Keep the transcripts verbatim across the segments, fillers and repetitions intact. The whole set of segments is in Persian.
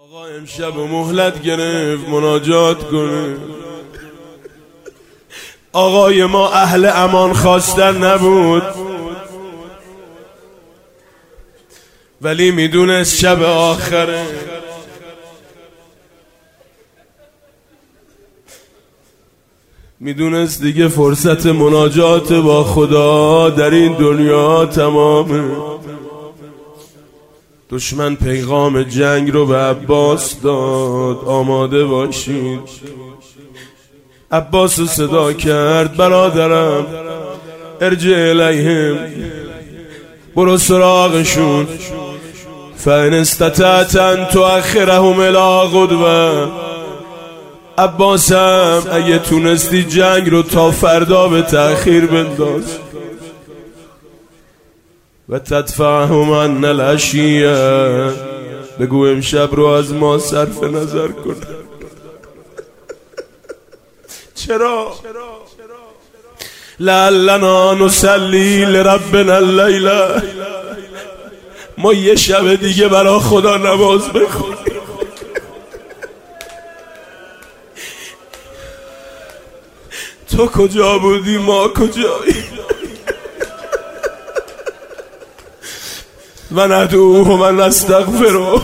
آقا امشب مهلت گرفت مناجات کنه. آقای ما اهل امان خواستن نبود، ولی میدونست شب آخره. میدونست دیگه فرصت مناجات با خدا در این دنیا تمامه. دشمن پیغام جنگ رو به عباس داد، آماده باشید. عباس رو صدا کرد، برادرم ارجع الیهم، برو سراغشون. فان استطعت ان تؤخرهم الی غدوه. عباسم اگه تونستی جنگ رو تا فردا به تأخیر بنداز. و تدفعهم عن العشیه، بگو امشب رو از ما صرف نظر کن. چرا؟ لعلنا نصلی لربنا اللیله، ما یه شب دیگه برا خدا نماز بخونیم. تو کجا بودی ما کجایی؟ و ندوه و من استغفره.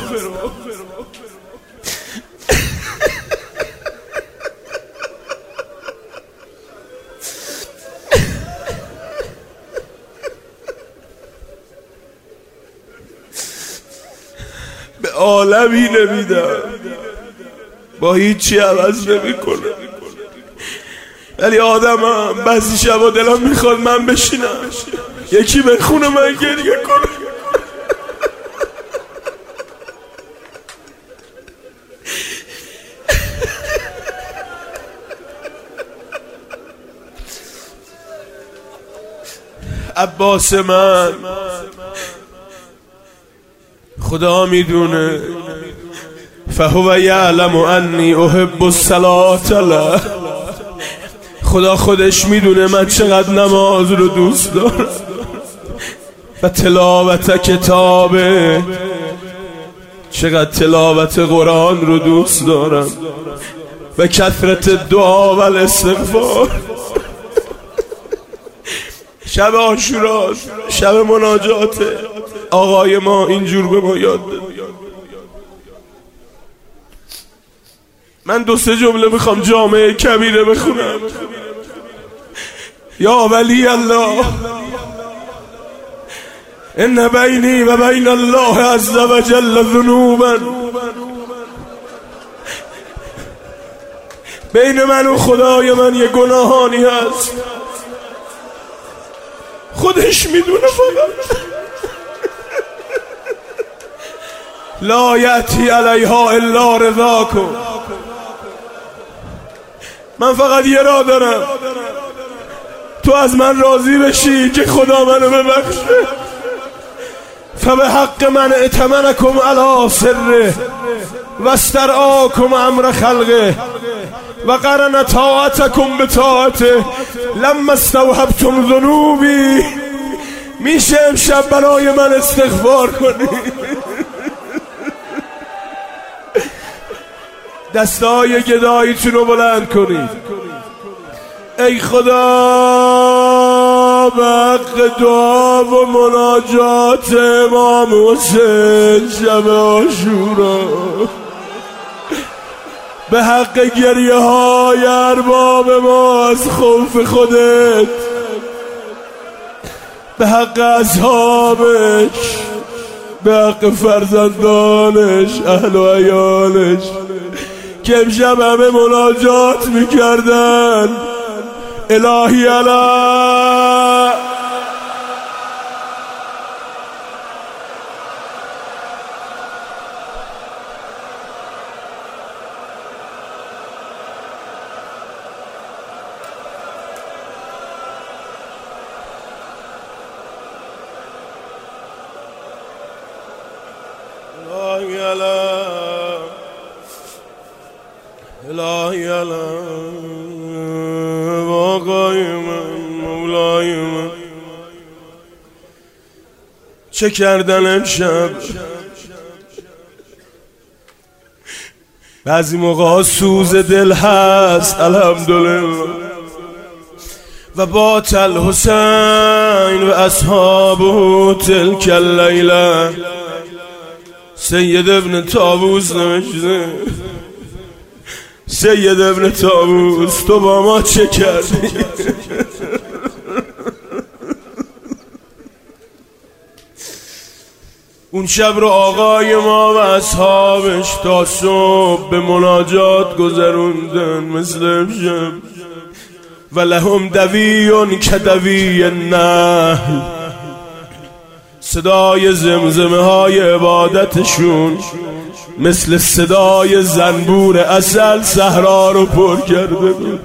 به عالمی نمیدم، با هیچی عوض نمی کنه. ولی آدمم بعضی شبا دلم میخواد من بشینم یکی بخونه من گریه کنه. عباس من خدا میدونه، فهو یعلم انی احب الصلاة له. خدا خودش میدونه من چقدر نماز رو دوست دارم و تلاوت کتابه، چقدر تلاوت قرآن رو دوست دارم و کثرت دعا و الاستغفار. شب عاشورا، شب مناجاته، آقای ما اینجور به ما یاد داد. من دو سه جمله میخوام جامعه کبیره بخونم. یا ولی الله، ان بینی و بین الله عز و جل ذنوبا. بین من و خدای من یه گناهانی هست، خودش میدونه. فقط لا یأتی علیها الا رضاکم. من فقط یه راه دارم، تو از من راضی بشی که خدا منو ببخشه. فبحق من ائتمنکم علی سره و استرعاکم امر خلقه و قرن طاعتکم بطاعته لما استوحبتم ذنوبی. میشه امشب برای من استغفار کنی؟ دستای گداییتون رو بلند کنید. ای خدا، به حق دعا و مناجات امام حسین شب عاشورا، به حق گریه های ارباب ما از خوف خودت، به حق اصحابش، به حق فرزندانش، اهل و عیالش که امشب همه مناجات میکردن. الهی علا الهی علا الهی علا آقای من، مولای من، چه کردن امشب؟ بعضی موقع سوز دل هست الحمدلله. و بات الحسین و اصحابه تلک اللیله. سید ابن طاووس نوشته، سید ابن طاووس تو با ما چه کردی؟ اون شب رو آقای ما و اصحابش تا صبح به مناجات گذروندن مثل امشب. و لهم دویون که دوی النحل. صدای زمزمه های عبادتشون مثل صدای زنبور عسل صحرا رو پر کرده بود.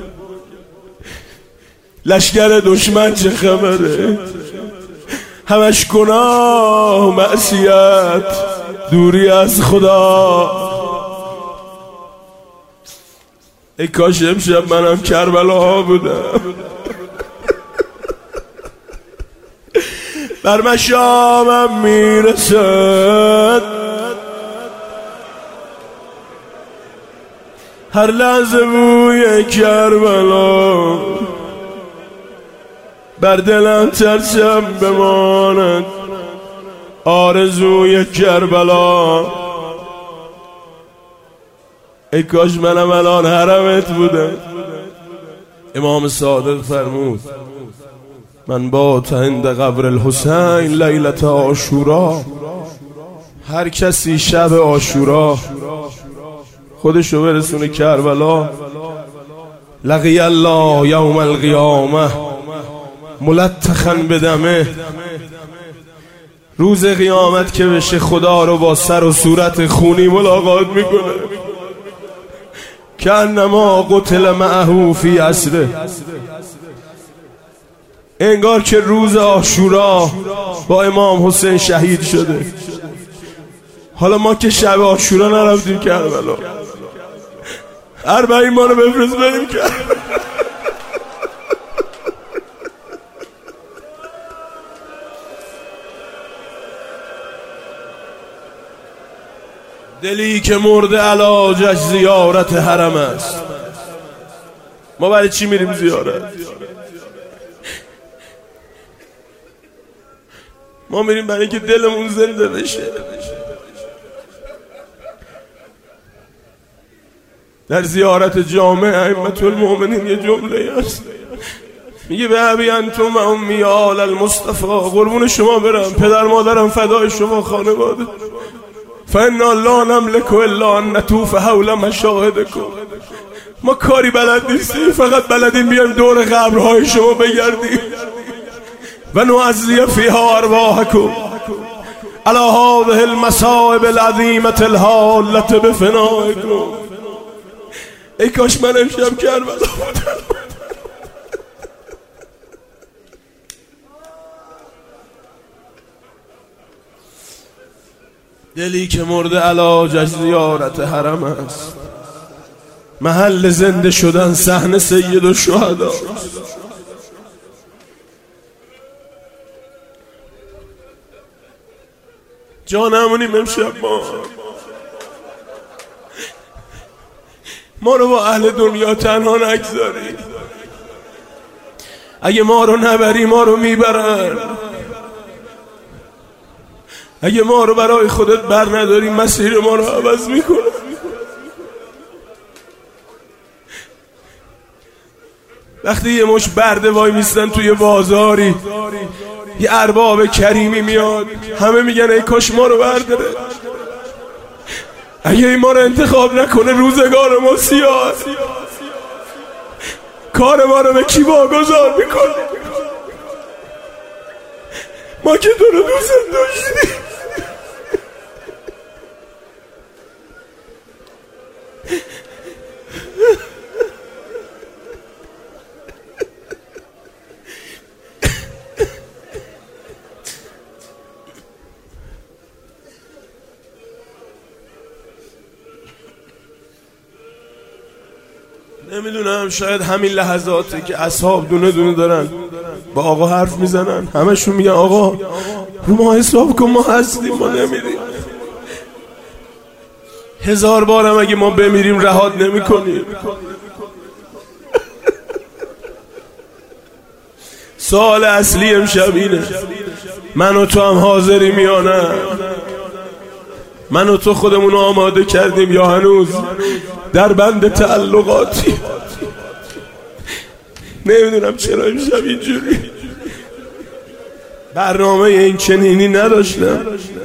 لشکر دشمن چه خبره؟ همش گناه، معصیت، دوری از خدا. ای کاش امشب منم کربلا بودم. بر مشامم میرسد هر لحظه موی کربلا. بر دلم ترسم بماند آرزوی کربلا. ای کاش منم الان حرمت بودم. امام صادق فرمود من بات عند قبر الحسین لیلت عاشورا. هر کسی شب عاشورا خودشو برسونه کربلا، لقی الله یوم القیامه ملتخا بدمه. روز قیامت که بشه خدا رو با سر و صورت خونی ملاقات میکنه. کانما قتل معه فی اسره. انگار که روز عاشورا با امام حسین شهید شده. حالا ما که شب عاشورا نرفتیم کربلا، اربعین ما رو بفرست بریم کربلا. دلی که مرده علاجش زیارت حرم است. ما برای چی میریم زیارت؟ ما میریم برای اینکه دلمون زنده بشه. در زیارت جامع ائمة المؤمنین یه جمله است میگه به ابی انتم و امی آل المصطفى. قربون شما برم، پدر مادرم فدای شما، خانواده. فانا لا نملك الا ان نطوف حول مشاهدکم. ما کاری بلد نیستیم، فقط بلدیم بیایم دور قبرهای شما بگردیم. و نعزی فیها ارواحکم علی هذه المصائب العظیمة الحالة بفنائکم. ای کاش من امشب کربلا بودم. دلی که مرده علاجش زیارت حرم است. محل زنده شدن صحن سید الشهدا. جانمونیم امشب. ما ما رو با اهل دنیا تنها نگذاری. اگه ما رو نبری ما رو میبرن. اگه ما رو برای خودت بر نداری مسیر ما رو عوض میکنه. وقتی یه مش برده وای میستن توی بازاری، یه ارباب کریمی میاد، همه میگن ای کاش ما رو برداره. اگه این ما رو انتخاب نکنه روزگار ما سیاه. کار ما رو به کی واگذار میکنه؟ ما که تو رو دوست داشتیم. نمیدونم، شاید همین لحظاته که اصحاب دونه دونه دارن با آقا حرف میزنن. همشون میگن آقا رو ما حساب کن، ما هستیم، ما نمیریم. هزار بارم اگه ما بمیریم رهات نمی کنیم. سوال اصلی امشب اینه، من و تو هم حاضریم یا نه؟ من و تو خودمون رو آماده کردیم یا هنوز در بند تعلقاتی؟ نمیدونم چرا امشب اینجوری برنامه این چنینی نداشتم.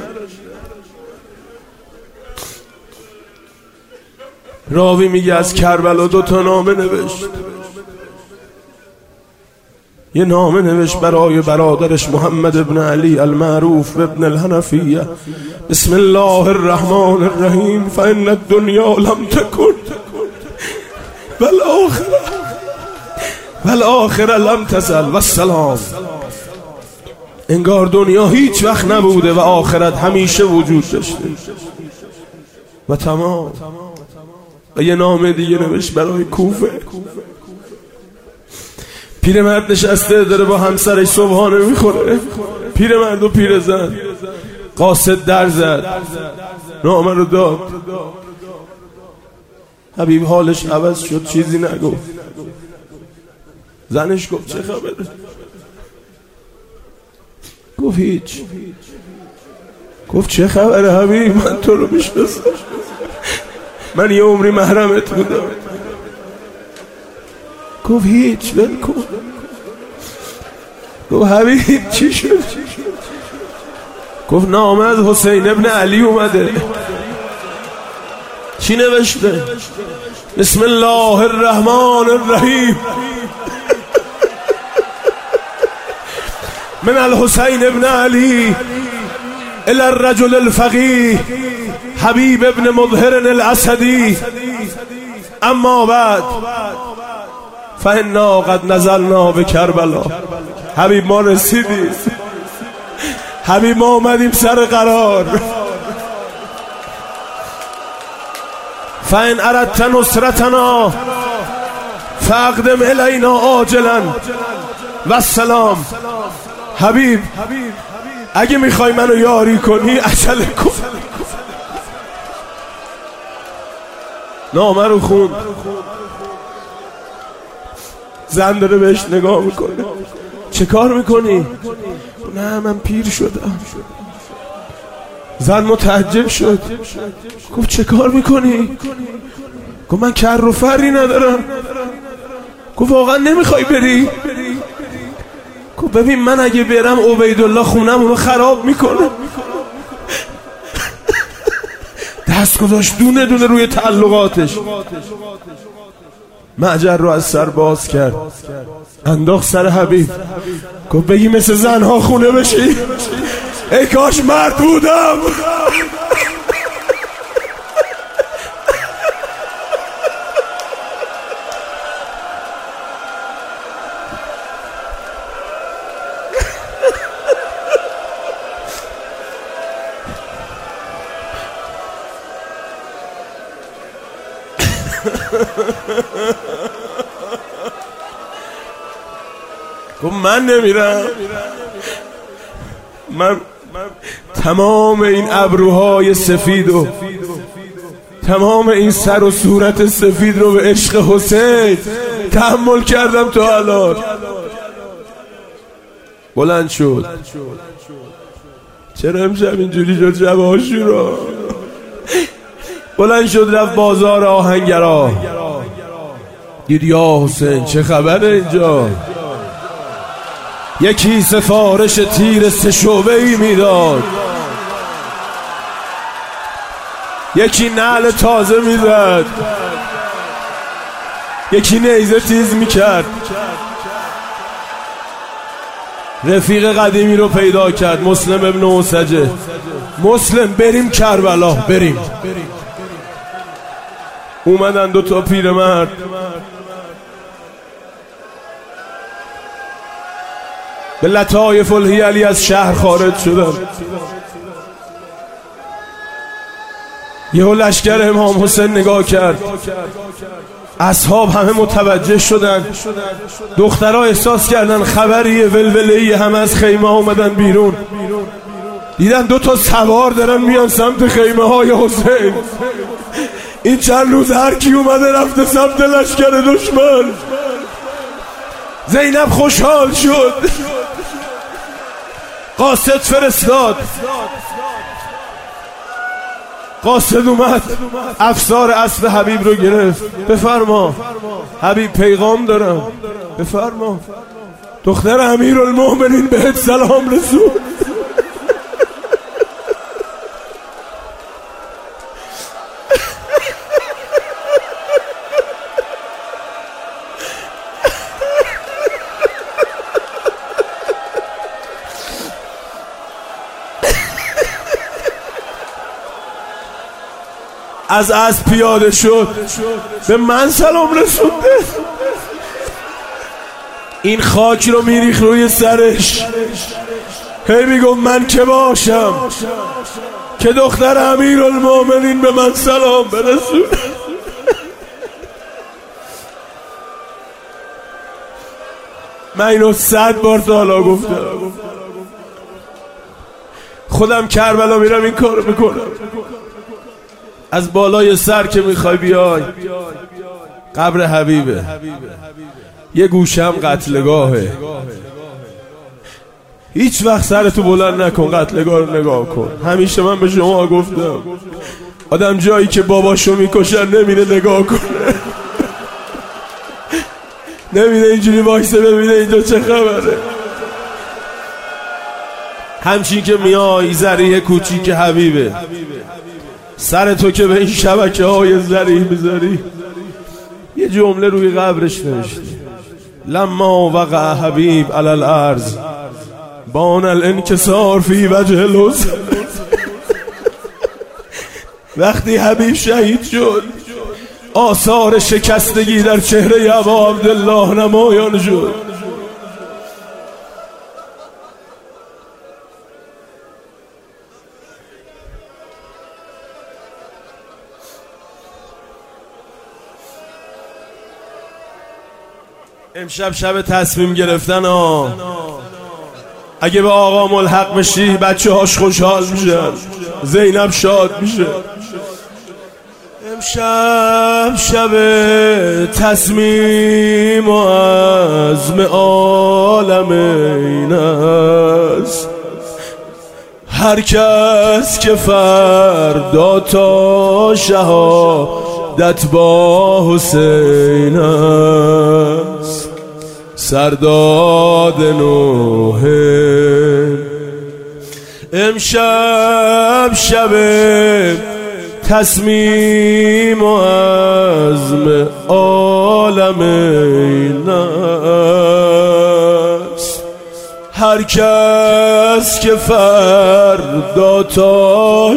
راوی میگه از کربلا دو تا نامه نوشت. یه نامه نوشت برای برادرش محمد ابن علی المعروف ابن الحنفیه: بسم الله الرحمن الرحیم فإن الدنیا لم تکن والآخرة والآخرة لم تزل والسلام. انگار دنیا هیچ وقت نبوده و آخرت همیشه وجود داشته و تمام. و یه نامه دیگه نوشت برای کوفه. پیرمرد نشسته داره با همسرش صبحانه میخوره، پیرمرد و پیرزن. قاصد در زد، نامه رو داد. حبیب حالش عوض شد، چیزی نگفت. زنش گفت چه خبره؟ گفت هیچ. گفت چه خبره حبیب؟ من تو رو میشناسم، من یه عمری محرمت بودم. گفت هیچ، ول کن. گفت حبیب چی شد؟ گفت نامه از حسین ابن علی اومده. چی نوشته؟ بسم الله الرحمن الرحیم من الحسین ابن علی الى الرجل الفقیه حبیب ابن مظهر الاسدی اما بعد فإنا قد نزلنا به کربلا. حبیب ما رسیدیم، حبیب ما اومدیم سر قرار. فإن اردت نصرتنا فاقدم الینا عاجلا والسلام. حبیب اگه میخوای منو یاری کنی عجله کن. نامه رو خوند. زن داره بهش نگاه میکنه. چه کار میکنی؟ نه من پیر شدم. زن متعجب شد، گفت چه کار میکنی؟ گفت من کر و فری ندارم. گفت واقعا نمیخوای بری؟ گفت ببین من اگه برم عبیدالله خونم اونو خراب میکنه. دست گذاشت دونه دونه روی تعلقاتش. معجر رو از سر باز کرد، انداخت سر حبیب. گفت بگی مثل زنها خونه بشی؟ ای کاش مرد بودم. گفت من نمیرم. من تمام این ابروهای سفید و تمام این سر و صورت سفید رو به عشق حسین تحمل کردم تا الان. بلند شد. چرا امشب اینجوری شد شب عاشورا؟ بلند شد رفت بازار آهنگرا. دید یا حسین چه خبره اینجا؟ یکی سفارش تیر سه شعبه ای میداد، یکی نعل تازه میزد، یکی نیزه تیز میکرد. رفیق قدیمی رو پیدا کرد، مسلم ابن اوسجه. مسلم بریم کربلا، بریم. اومدن دو تا پیرمرد، به لطایف الحیلی از شهر خارج شدن. یهو لشکر امام حسین نگاه کرد، اصحاب همه متوجه شدن، دخترها احساس کردن خبریه، ولوله‌ای، همه از خیمه اومدن بیرون. دیدن دو تا سوار دارن میان سمت خیمه های حسین. این چند روز هر کی اومده رفته سمت لشکر دشمن. زینب خوشحال شد، قاصد فرستاد. قاصد اومد افسار اسب حبیب رو گرفت. بفرما حبیب پیغام دارم. بفرما دختر امیرالمومنین بهت سلام رسول. از از پیاده شد به من سلام رسونده. این خاک رو میریخ روی سرش، هی میگم من که باشم که دختر امیرالمومنین به من سلام برسونه. من اینو صد بار تا حالا گفتم. خودم کربلا میرم این کارو میکنم. از بالای سر که میخوای بیای قبر حبیبه، یه گوشم قتلگاهه. هیچ وقت سرتو بلند نکن، قتلگاه رو نگاه کن. همیشه من به شما گفتم آدم جایی که باباشو میکشن نمیره نگاه کنه، نمیره اینجوری وایسه ببینه اینجا چه خبره. همچین که میای ذریح کوچیک حبیبه، سر تو که به این شبکه های زری میذاری. یه جمله روی قبرش نوشته لما وقع حبیب علی الارض بان الانکسار فی وجه الحزن. وقتی حبیب شهید شد آثار شکستگی در چهره ابا عبدالله نمایان شد. امشب شب تصمیم گرفتن ها. اگه به آقا ملحق بشی بچه هاش خوشحال میشن، زینب شاد میشه. امشب شب تصمیم و عزم عالم این است. هر کس که فردا تا شهادت با حسین است، سرداد نوح. امشب شب تصمیم و عزم عالم این است. هر کس که فردا تا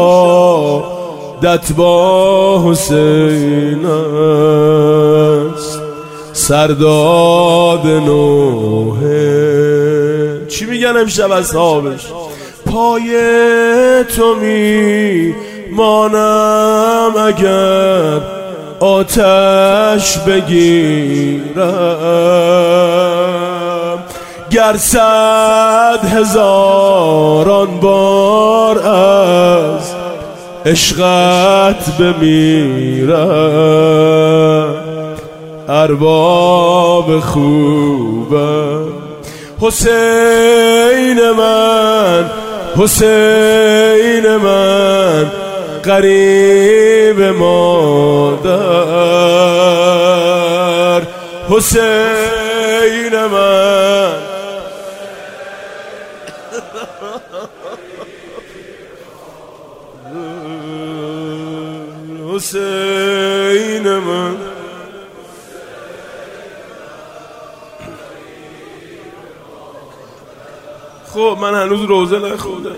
شهادت با حسین است، سرداد نوح. چی میگن امشب اصحابش؟ پای تو می مانم اگر آتش بگیرم، گر صد هزاران بار از عشقت بمیرم. ارباب خوبم حسین من، حسین من قریب مادر. حسین من حسین من خب من هنوز روزه نخوندم،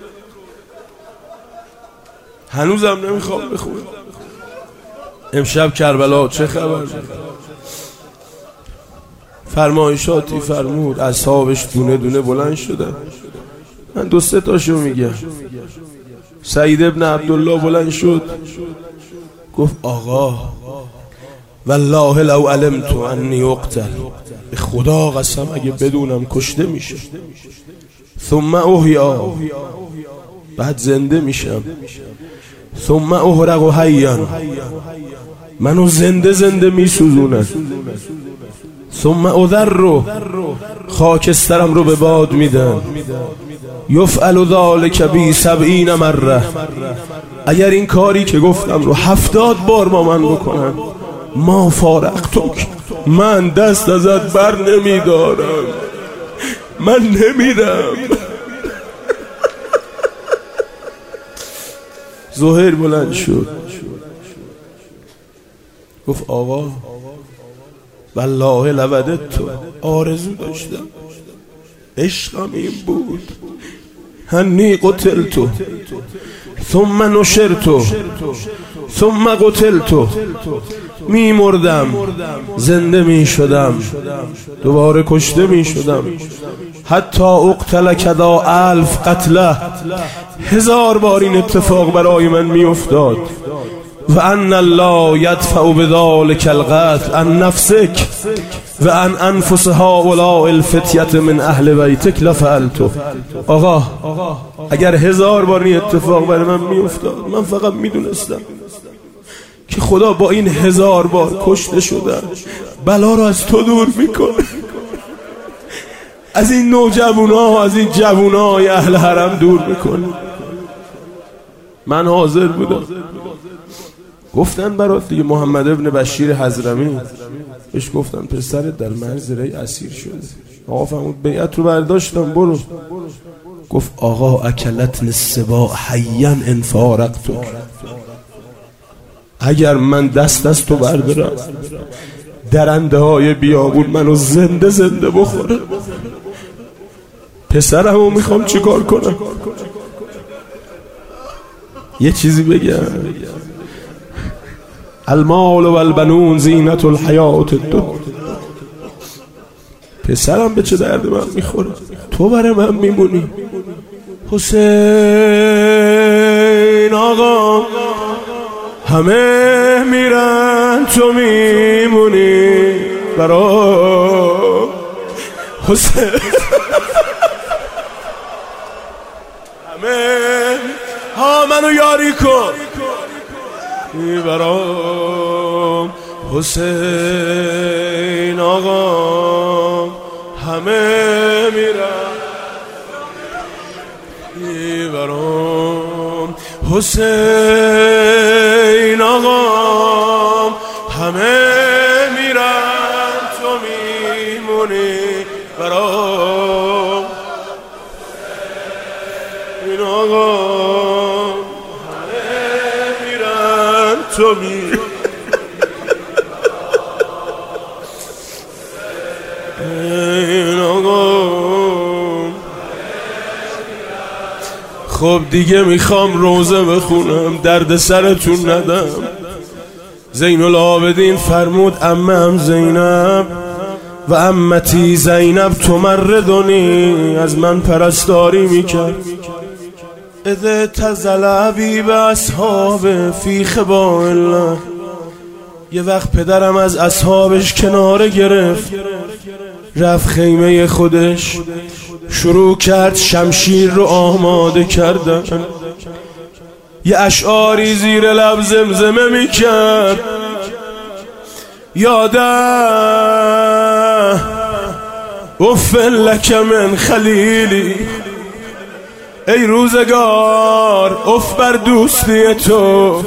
هنوزم نمیخوام بخونم. امشب کربلا چه خبر؟ فرمایشاتی فرمود، اصحابش دونه دونه بلند شدن. من دو سه تاشو میگم. سعید ابن عبدالله بلند شد گفت آقا والله لو علمت انی اقتل، به خدا قسم اگه بدونم کشته میشه، ثم احیا، بعد زنده میشم، ثم احرق حیا، منو زنده زنده می سوزونن. ثم اذر، خاکسترم رو به باد میدن. یفعل ذلک بی سبعین مره، اگر این کاری که گفتم رو هفتاد بار با من بکنن، ما فارقتک، من دست ازت بر نمیدارم، من نمیرم. زهیر بلند شد گفت آقا والله لودت تو، آرزو داشتم، عشقم این بود، هنی قتلتو ثم نشرتو ثم قتلتو، می مردم زنده می شدم دوباره کشته می شدم. حتی اقتل کذا الف قتله، هزار بار این اتفاق برای من می افتاد. و ان الله یدفع بذلک القتل عن نفسک و عن انفس هؤلاء الفتیة من اهل بیتک لفعلتو. آقا اگر هزار بار این اتفاق برای من می افتاد، من فقط می دونستم که خدا با این هزار بار کشته شدن بلا رو از تو دور میکنه، از این نوجوانا، از این جوانای اهل حرم دور میکنه. من حاضر بودم. گفتن برات دیگه محمد ابن بشیر حضرمی، بهش گفتن پسرت در مرز ری اسیر شده. آقا فرمود بیعت رو برداشتم برو. گفت آقا اکلتن السباع حیا ان فارقتک، اگر من دست از تو بردارم درنده های بیابون منو زنده زنده بخوره، پسرمو میخوام چیکار کنم؟ یه چیزی بگم، المال و البنون زینت الحیات الدنیا، پسرم به چه درد من میخوره؟ تو برای من میمونی. حسین آقا همه میرن تو میمونی برا حسین، همه ها منو یاری کن برا حسین آقا، همه میرن برام حسین آقا، همه میرن تو میمونی برام حسین آقا، همه میرن تو میمونی. خب دیگه میخوام روزه بخونم، درد سرتون ندم. زین العابدین فرمود عمم زینب و عمتی زینب تمردنی، از من پرستاری میکرد. اذ تزل عبیب اصحاب فی خباء الله، یه وقت پدرم از اصحابش کناره گرفت، رفت خیمه خودش شروع کرد شمشیر رو آماده کردن. یه اشعاری زیر لب زمزمه میکرد، یاده اف لک من خلیلی، ای روزگار اف بر دوستی تو،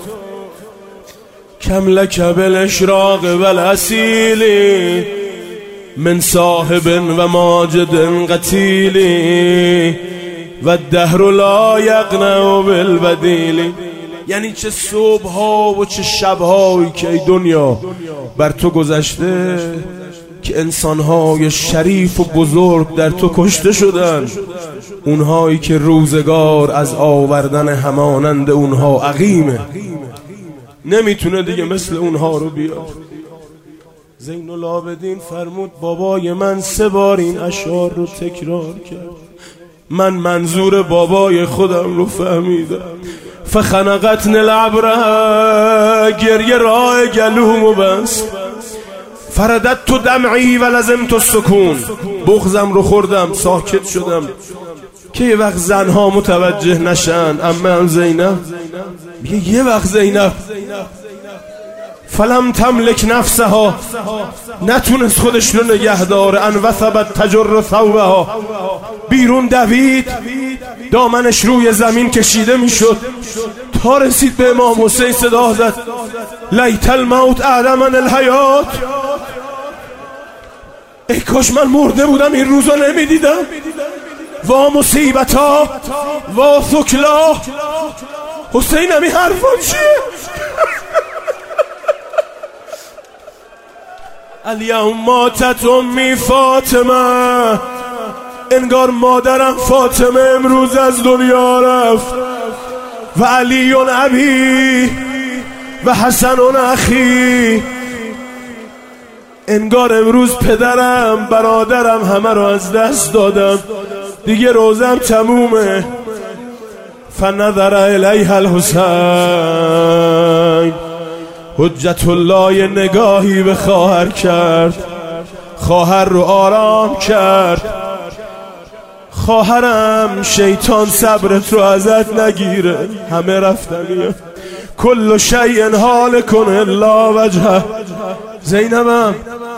کم لک بالاشراق والاسیلی، من صاحب و ماجد قتیلی و الدهر لا یقنع بالبدیلی. یعنی چه صبح ها و چه شب هایی که ای دنیا بر تو گذشته که انسان های شریف و بزرگ در تو کشته شدن، اونهایی که روزگار از آوردن همانند اونها عقیمه، نمیتونه دیگه مثل اونها رو بیاد. زین العابدین فرمود بابای من سه بار این اشعار رو تکرار کرد، من منظور بابای خودم رو فهمیدم. فخنقتن العبره، گریه راه گلومو بست. فردت تو دمعی و لزم تو سکون، بغزم رو خوردم ساکت شدم که یه وقت زنها متوجه نشن. اما هم زینب میگه یه وقت زینب فلم تملک نفسها، نتونست خودش رو نگه داره، ان وثبت تجر ثوبها، بیرون دوید، دامنش روی زمین کشیده میشد تا رسید به امام حسین. صدا زد لیت الموت اعدمن الحیات، ای کاش من مرده بودم این روزا نمیدیدم. و مصیبتا و ثکلا. حسین همی حرفا چیه؟ الیوم ماتت امی فاطمه، انگار مادرم فاطمه امروز از دنیا رفت. و علی ابی و حسن اخی، انگار امروز پدرم برادرم همه رو از دست دادم، دیگه روزم تمومه. فنظر الیها الحسین، حجت الله نگاهی به خواهر کرد، خواهر رو آرام کرد. خواهرم شیطان صبرت رو ازت نگیره، همه رفتنیه، کل شیء حالک الا وجهه. زینبم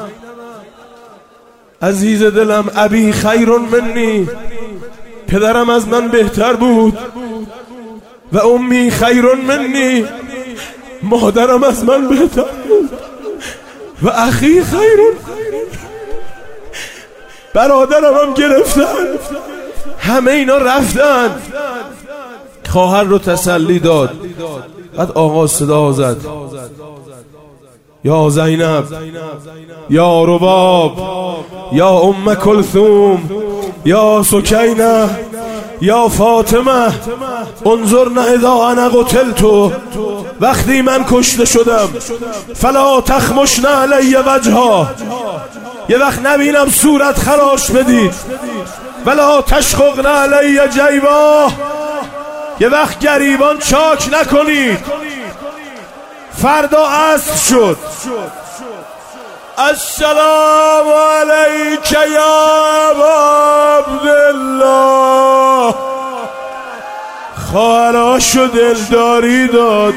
عزیز دلم، ابی خیر منی، پدرم از من بهتر بود. و امی خیر منی، مادرم از من بهتر بود. و اخی خیر، برادرم هم گرفتن، همه اینا رفتن. خواهر رو تسلی داد. بعد آقا صدا زد یا زینب، یا رباب، یا ام کلثوم، یا سکینه، یا فاطمه، انظرنا اذا انا قتلت، وقتی من کشته شدم، فلا تخمشن علی وجها، یه وقت نبینم صورت خراش بدید، ولا تشققن علی جیبا، یه وقت گریبان چاک نکنید. فردا عصر شد. السلام علیک یا ابا عبدالله. خواهراشو دلداری داد،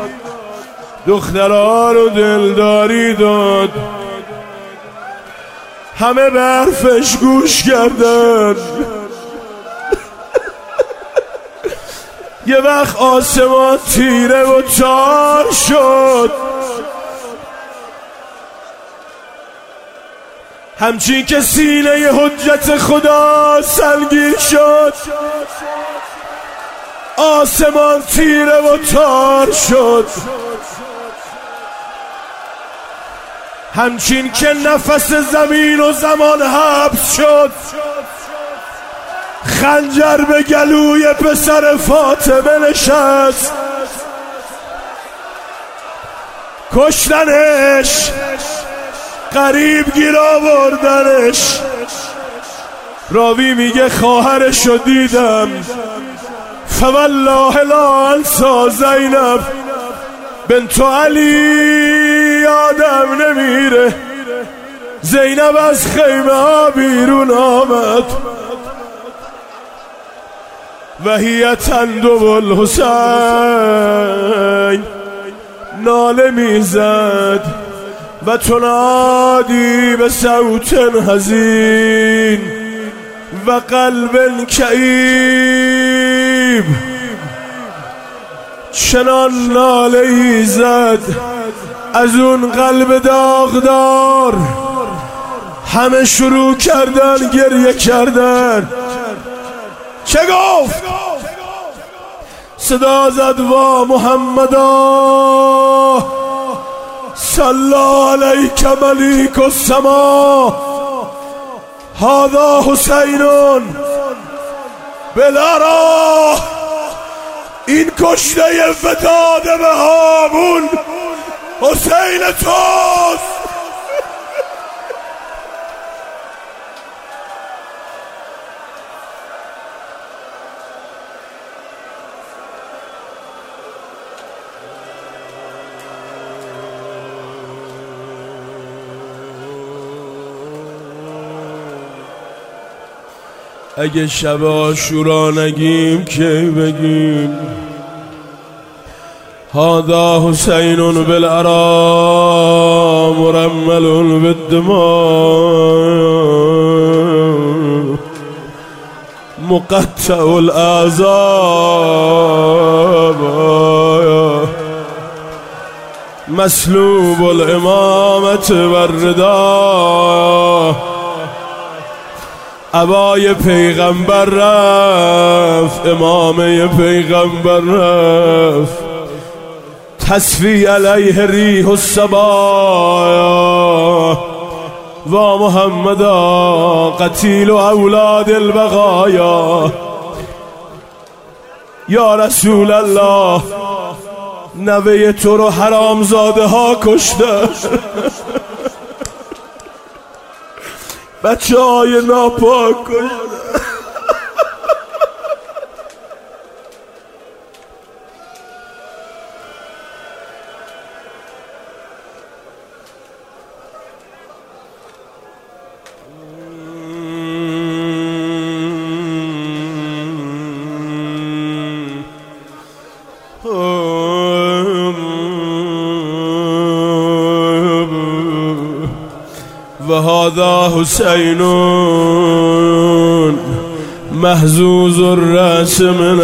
دخترها رو دلداری داد، همه به حرفش گوش کردن. یه وقت آسمان تیره و تار شد، همچین که سینه حجت خدا سنگین شد. آسمان تیره و تار شد، همچین که نفس زمین و زمان حبس شد. خنجر به گلوی پسر فاطمه نشست، کشتنش، قریب گیر آوردنش. راوی میگه خواهرشو دیدم، فوالله لا انسا زینب بنت علی، یادم نمیره. زینب از خیمه ها بیرون آمد، و هی تندب الحسین، ناله میزد و تنادی به صوت حزین و قلب کئیب. چنان ناله زد از اون قلب داغدار، همه شروع کردن گریه کردن. چه گفت؟ صدا زد وا محمدا صلی علیک ملیک السما، هذا حسین بلارا. این کشته فتاده به هامون حسین توست. اگه شب عاشورا نگیم کی بگیم هذا حسین بالعرا مرمل بالدماء مقطع الاعصاب مسلوب الامامة والرداء عبای پیغمبر رفت امامه پیغمبر رفت تصفی علیه ریح الصبایا و محمدا قتیل و اولاد البقایا یا رسول الله نوه تو رو حرامزاده ها کشته بچه های ناپاک کشته وهذا حسين محزوز الرأس من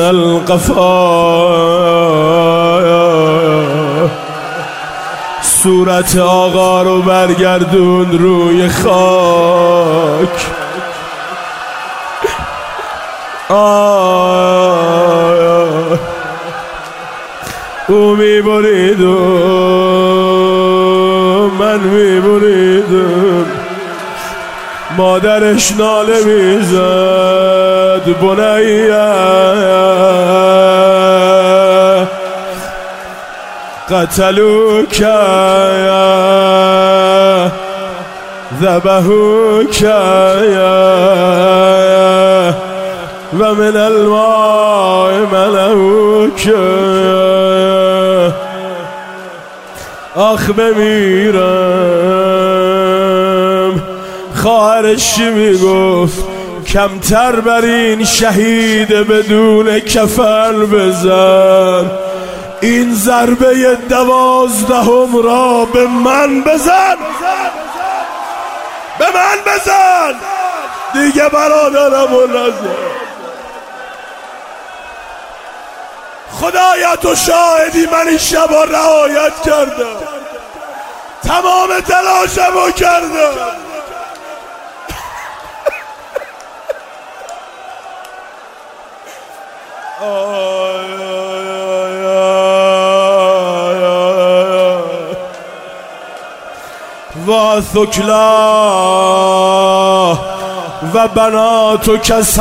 القفا صورت آقا رو برگردون روی خاک آه او میبرید و من میبریدم مادرش ناله میزد بنیه قتلوک ذبحوک و من الماء ملوک آخ بمیرم خواهرش میگفت کمتر بر این شهید بدون کفن بزن این ضربه دوازدهم را به من بزن به من بزن دیگه برادرم و نزن خدایا تو شاهدی من این شبا رعایت کردم تمام تلاشمو کردم و ثکلا و بناتو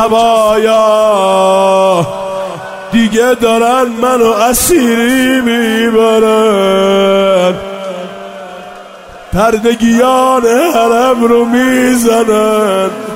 کسبایا دیگه دارن منو اسیری میبرن پردگیان حرم رو میزنن